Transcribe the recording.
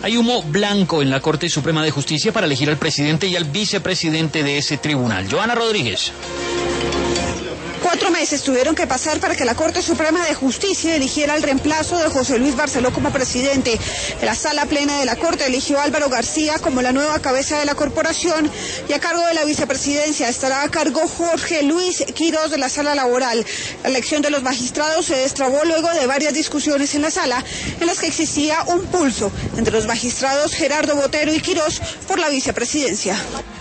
Hay humo blanco en la Corte Suprema de Justicia para elegir al presidente y al vicepresidente de ese tribunal. Joana Rodríguez. 4 meses tuvieron que pasar para que la Corte Suprema de Justicia eligiera el reemplazo de José Luis Barceló como presidente. La sala plena de la Corte eligió a Álvaro García como la nueva cabeza de la corporación y a cargo de la vicepresidencia estará a cargo Jorge Luis Quirós de la sala laboral. La elección de los magistrados se destrabó luego de varias discusiones en la sala en las que existía un pulso entre los magistrados Gerardo Botero y Quirós por la vicepresidencia.